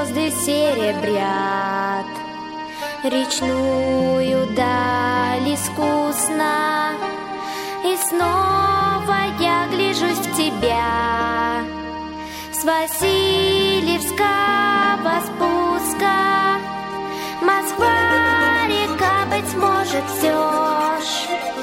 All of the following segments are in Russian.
звезды серебрят речную даль искусно, и снова я гляжусь в тебя с Васильевского спуска. Москва-река, быть может, все ж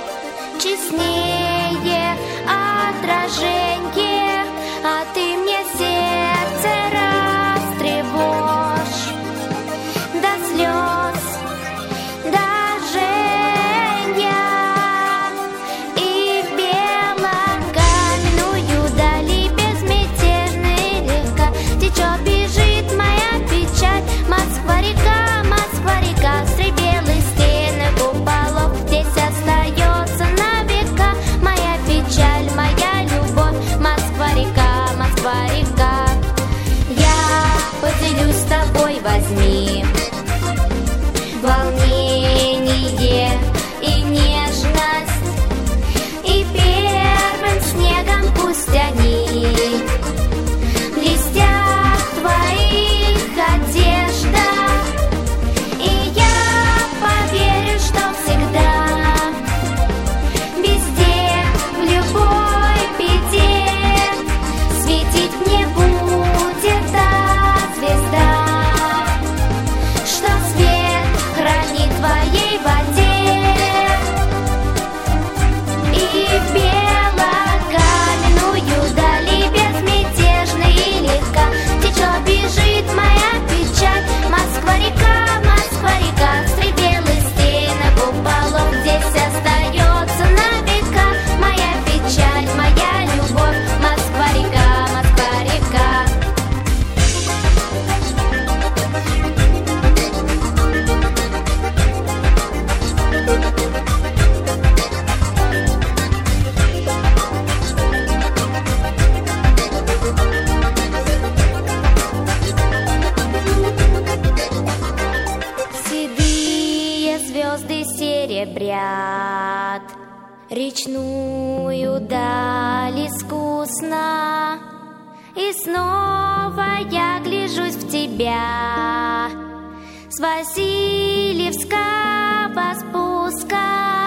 честнее отраженье, а ты мне сердце растревожь до слез, до жжения. И в белокаменную дали безмятежно и легко течет, бежит моя печаль. Москва-река, Москва-река, среди белых стен и куполов здесь остается навека моя печаль, моя любовь. Москва-река, Москва-река, я поделюсь с тобой, возьми волнение и нежность, и первым снегом пусть они блестят в твоих одеждах. И я поверю, что всегда везде, в любой беде светить мне будет та звезда, что свет хранит в твоей воде. И в белокаменную дали безмятежно и легко течет, бежит моя печаль. Москва-река, Москва-река, среди белых стен и куполов здесь остается навека моя печаль, моя любовь. Москва-река, Москва-река. Седые звезды серебрят речную даль искусно, и снова я гляжусь в тебя с Васильевского спуска.